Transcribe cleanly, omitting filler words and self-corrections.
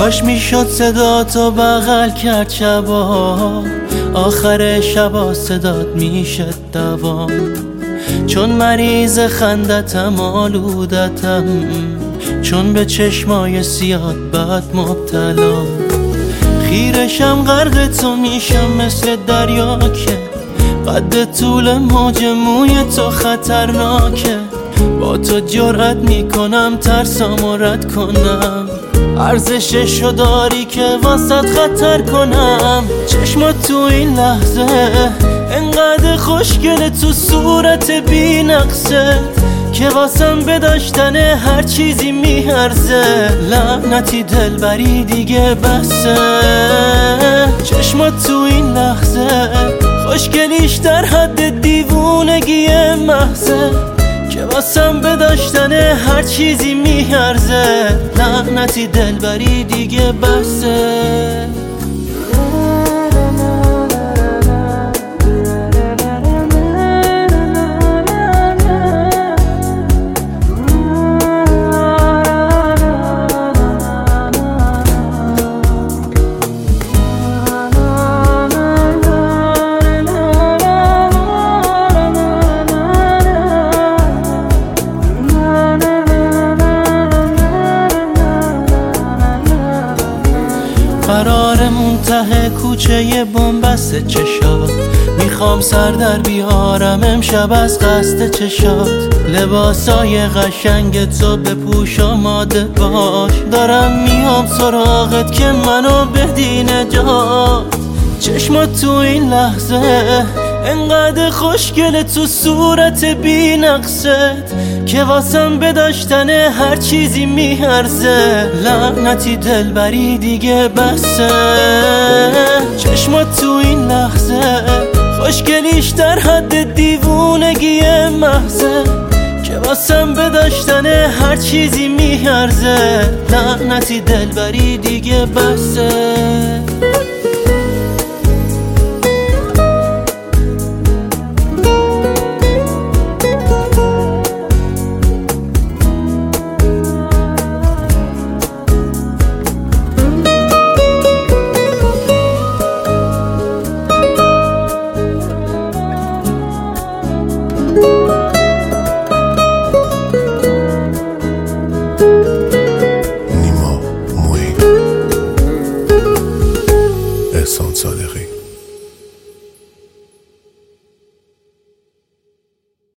کاش میشد صدا تو بغل کرد شبا، آخر شبا صدات میشه دوام. چون مریض خندتم آلودتم، چون به چشمای سیاد بد مبتلا. خیرشم غرق تو میشم مثل دریا که قد طول موج موی تو خطرناکه. با تو جرأت میکنم ترسامو رد کنم، ارزششو داری که واسط خطر کنم. چشمات تو این لحظه انقدر خوشگله، تو صورت بی نقصه که واسم به داشتن هر چیزی میارزه. لعنتی دلبری دیگه بسه. چشمات تو این لحظه خوشگلیش در حد دیوونگی محضه که واسم به داشتن هر چیزی میارزه. لعنتی دلبری دیگه بسه. قرار منتهی کوچه بنبست چشات، میخوام سر در بیارم امشب از قصد چشات. لباسای قشنگ تو بپوش آماده باش، دارم میام سراغت که منو بدی نجات. چشمات تو این لحظه انقدر خوشگله، تو صورت بی نقصت که واسم به داشتن هر چیزی میارزه. لعنتی دلبری دیگه بسه. چشمات تو این لحظه خوشگلیش در حد دیوونگی محضه که واسم به داشتن هر چیزی میارزه. لعنتی دلبری دیگه بسه.